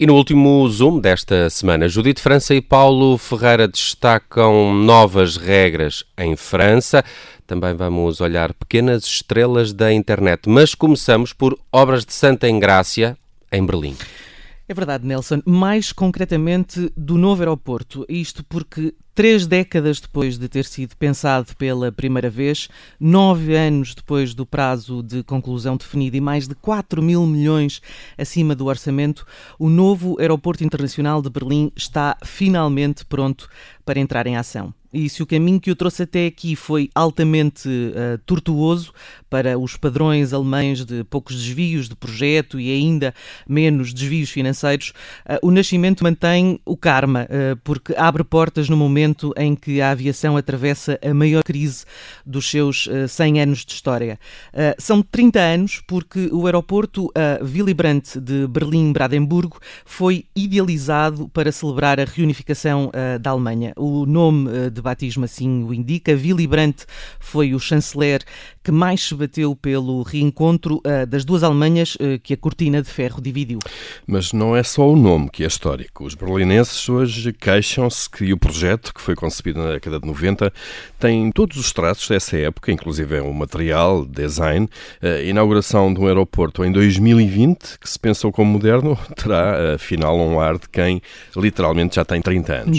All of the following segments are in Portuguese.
E no último Zoom desta semana, Judite França e Paulo Ferreira destacam novas regras em França. Também vamos olhar pequenas estrelas da internet, mas começamos por obras de Santa Engrácia, em Berlim. É verdade, Nelson. Mais concretamente do novo aeroporto. Isto porque 3 décadas depois de ter sido pensado pela primeira vez, 9 anos depois do prazo de conclusão definido e mais de 4 mil milhões acima do orçamento, o novo aeroporto internacional de Berlim está finalmente pronto para entrar em ação. E se o caminho que o trouxe até aqui foi altamente tortuoso para os padrões alemães de poucos desvios de projeto e ainda menos desvios financeiros, o nascimento mantém o karma, porque abre portas no momento em que a aviação atravessa a maior crise dos seus 100 anos de história. São 30 anos porque o aeroporto Willy Brandt de Berlim-Brandenburgo foi idealizado para celebrar a reunificação da Alemanha. O nome de batismo assim o indica. Willy Brandt foi o chanceler que mais se bateu pelo reencontro das duas Alemanhas que a cortina de ferro dividiu. Mas não é só o nome que é histórico. Os berlinenses hoje queixam-se que o projeto, que foi concebido na década de 90, tem todos os traços dessa época, inclusive o material, design. A inauguração de um aeroporto em 2020, que se pensou como moderno, terá, afinal, um ar de quem literalmente já tem 30 anos.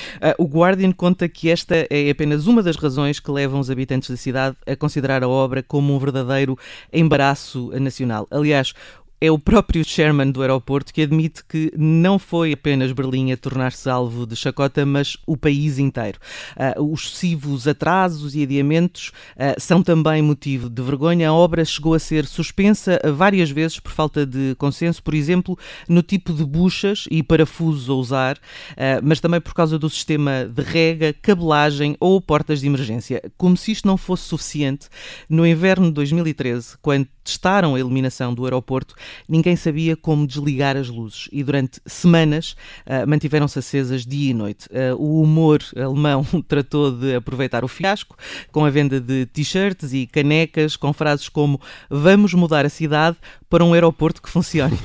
O Guardian conta que esta é apenas uma das razões que levam os habitantes da cidade a considerar a obra como um verdadeiro embaraço nacional. Aliás, é o próprio chairman do aeroporto que admite que não foi apenas Berlim a tornar-se alvo de chacota, mas o país inteiro. Os sucessivos atrasos e adiamentos são também motivo de vergonha. A obra chegou a ser suspensa várias vezes por falta de consenso, por exemplo, no tipo de buchas e parafusos a usar, mas também por causa do sistema de rega, cabelagem ou portas de emergência. Como se isto não fosse suficiente, no inverno de 2013, quando testaram a iluminação do aeroporto, ninguém sabia como desligar as luzes e durante semanas mantiveram-se acesas dia e noite. O humor alemão tratou de aproveitar o fiasco com a venda de t-shirts e canecas com frases como "Vamos mudar a cidade para um aeroporto que funcione".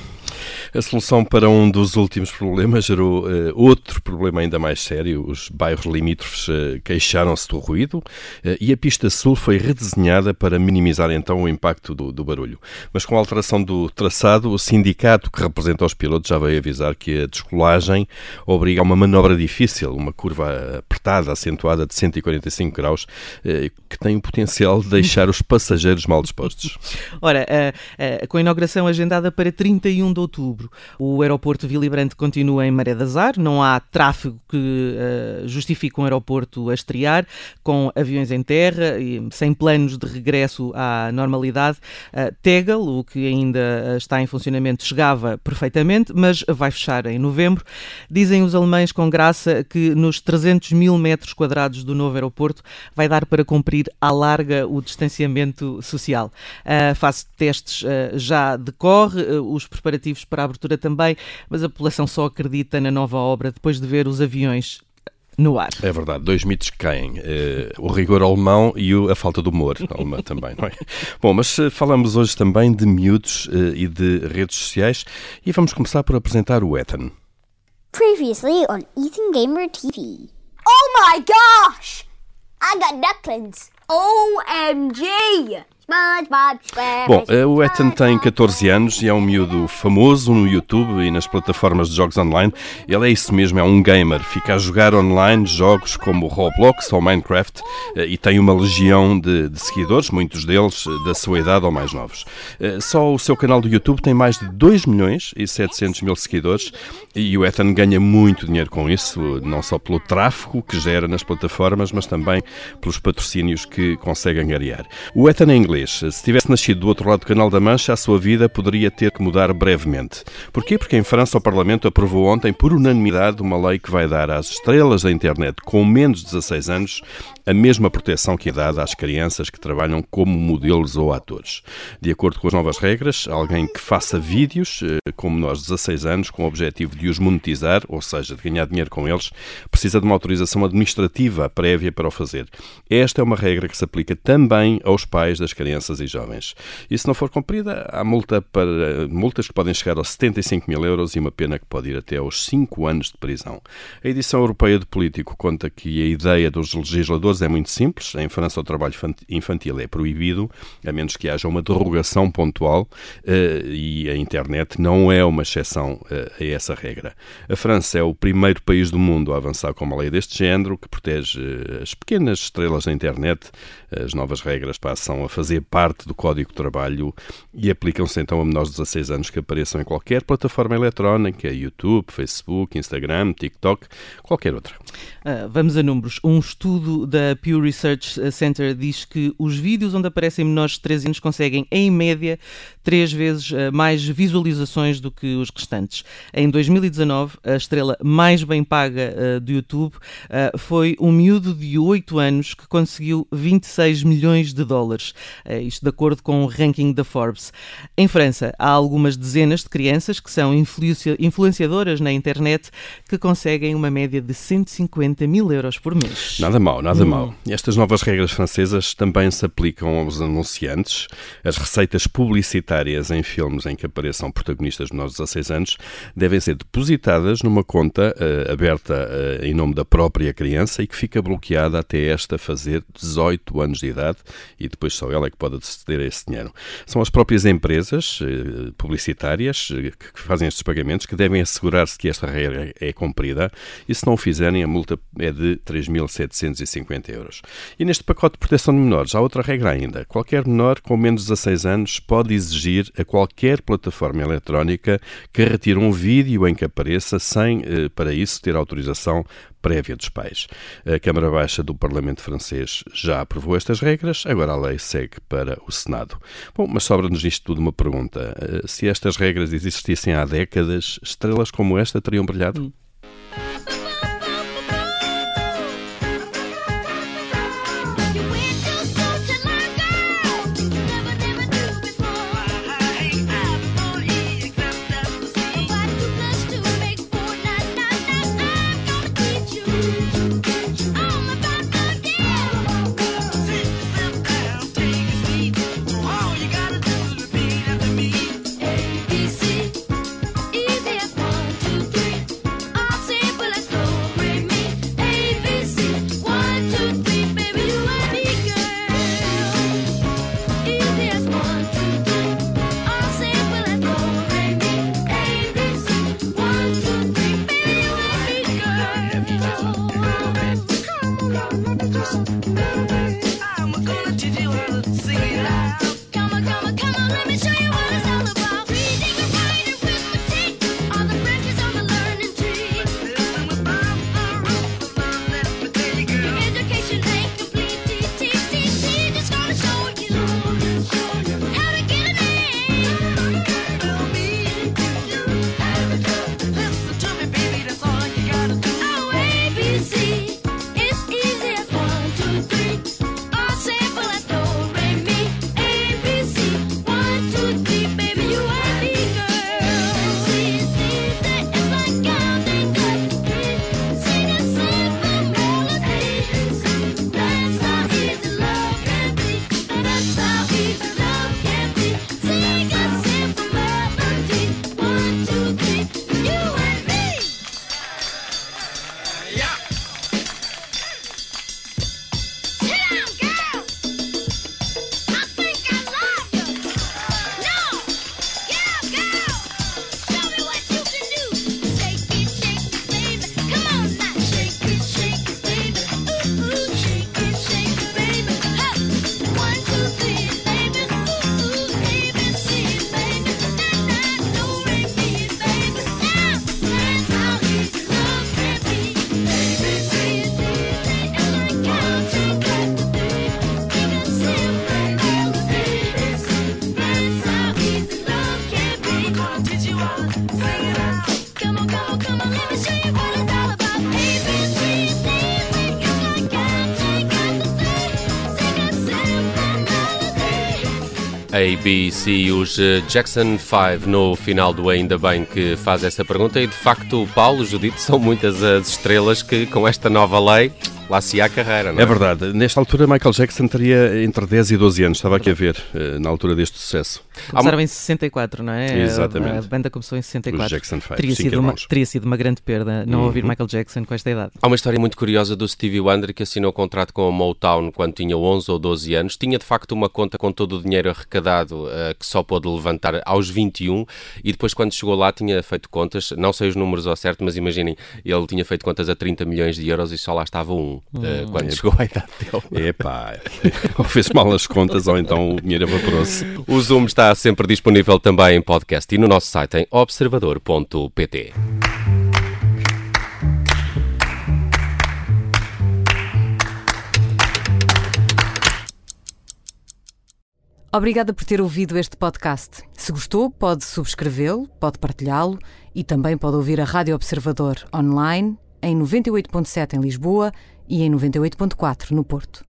A solução para um dos últimos problemas gerou outro problema ainda mais sério. Os bairros limítrofes queixaram-se do ruído e a pista sul foi redesenhada para minimizar então o impacto do barulho. Mas com a alteração do traçado, o sindicato que representa os pilotos já veio avisar que a descolagem obriga a uma manobra difícil, uma curva apertada, acentuada de 145 graus, que tem o potencial de deixar os passageiros mal dispostos. Ora, com a inauguração agendada para 31 de outubro, o aeroporto Willy Brandt continua em maré de azar, não há tráfego que justifique um aeroporto a estrear, com aviões em terra e sem planos de regresso à normalidade. Tegel, o que ainda está em funcionamento, chegava perfeitamente, mas vai fechar em novembro. Dizem os alemães com graça que nos 300 mil metros quadrados do novo aeroporto vai dar para cumprir à larga o distanciamento social. A fase de testes já decorre, os preparativos para a abertura também, mas a população só acredita na nova obra depois de ver os aviões no ar. É verdade, 2 mitos que caem. O rigor alemão e a falta de humor alemã também, não é? Bom, mas falamos hoje também de miúdos e de redes sociais e vamos começar por apresentar o Ethan. Previously on Ethan Gamer TV. Oh my gosh! I got ducklings. OMG! Bom, o Ethan tem 14 anos e é um miúdo famoso no YouTube e nas plataformas de jogos online. Ele é isso mesmo, é um gamer. Fica a jogar online jogos como Roblox ou Minecraft e tem uma legião de seguidores, muitos deles da sua idade ou mais novos. Só o seu canal do YouTube tem mais de 2 milhões e 700 mil seguidores e o Ethan ganha muito dinheiro com isso, não só pelo tráfego que gera nas plataformas, mas também pelos patrocínios que consegue angariar. O Ethan é inglês. Se tivesse nascido do outro lado do Canal da Mancha, a sua vida poderia ter que mudar brevemente. Porquê? Porque em França o Parlamento aprovou ontem, por unanimidade, uma lei que vai dar às estrelas da internet com menos de 16 anos a mesma proteção que é dada às crianças que trabalham como modelos ou atores. De acordo com as novas regras, alguém que faça vídeos, como nós, 16 anos, com o objetivo de os monetizar, ou seja, de ganhar dinheiro com eles, precisa de uma autorização administrativa prévia para o fazer. Esta é uma regra que se aplica também aos pais das crianças crianças e jovens. E se não for cumprida, há multas que podem chegar aos 75 mil euros e uma pena que pode ir até aos 5 anos de prisão. A edição europeia de Político conta que a ideia dos legisladores é muito simples. Em França o trabalho infantil é proibido, a menos que haja uma derrogação pontual, e a internet não é uma exceção a essa regra. A França é o primeiro país do mundo a avançar com uma lei deste género, que protege as pequenas estrelas da internet. As novas regras passam a fazer parte do Código de Trabalho e aplicam-se então a menores de 16 anos que apareçam em qualquer plataforma eletrónica, YouTube, Facebook, Instagram, TikTok, qualquer outra. Vamos a números. Um estudo da Pew Research Center diz que os vídeos onde aparecem menores de 13 anos conseguem, em média, 3 vezes mais visualizações do que os restantes. Em 2019, a estrela mais bem paga do YouTube foi um miúdo de 8 anos que conseguiu 26 milhões de dólares. Isto de acordo com o ranking da Forbes. Em França, há algumas dezenas de crianças que são influenciadoras na internet que conseguem uma média de 150 mil euros por mês. Nada mal, nada mal. Estas novas regras francesas também se aplicam aos anunciantes. As receitas publicitárias em filmes em que apareçam protagonistas menores de 16 anos devem ser depositadas numa conta aberta em nome da própria criança e que fica bloqueada até esta fazer 18 anos de idade, e depois só ela é que pode aceder a esse dinheiro. São as próprias empresas publicitárias que fazem estes pagamentos que devem assegurar-se que esta regra é cumprida, e se não o fizerem, a multa é de 3.750 euros. E neste pacote de proteção de menores há outra regra ainda. Qualquer menor com menos de 16 anos pode exigir a qualquer plataforma eletrónica que retire um vídeo em que apareça sem, para isso, ter autorização prévia dos pais. A Câmara Baixa do Parlamento francês já aprovou estas regras, agora a lei segue para o Senado. Bom, mas sobra-nos nisto tudo uma pergunta. Se estas regras existissem há décadas, estrelas como esta teriam brilhado? ABC, os Jackson 5 no final do Ainda Bem que faz essa pergunta, e de facto, Paulo, Judite, são muitas as estrelas que com esta nova lei lá se ia a carreira, não é? É verdade. Nesta altura, Michael Jackson teria entre 10 e 12 anos. Estava aqui a ver, na altura deste sucesso. Começaram em 64, não é? Exatamente. A banda começou em 64. Os Jackson 5, teria sido uma grande perda não ouvir Michael Jackson com esta idade. Há uma história muito curiosa do Stevie Wonder, que assinou contrato com a Motown quando tinha 11 ou 12 anos. Tinha de facto uma conta com todo o dinheiro arrecadado que só pôde levantar aos 21, e depois quando chegou lá tinha feito contas, não sei os números ao certo, mas imaginem, ele tinha feito contas a 30 milhões de euros e só lá estava quando chegou à idade dele. Epá, ou fez mal as contas ou então o dinheiro evaporou-se. O Zoom está sempre disponível também em podcast e no nosso site em observador.pt. Obrigada por ter ouvido este podcast. Se gostou, pode subscrevê-lo, pode partilhá-lo e também pode ouvir a Rádio Observador online em 98.7 em Lisboa e em 98.4 no Porto.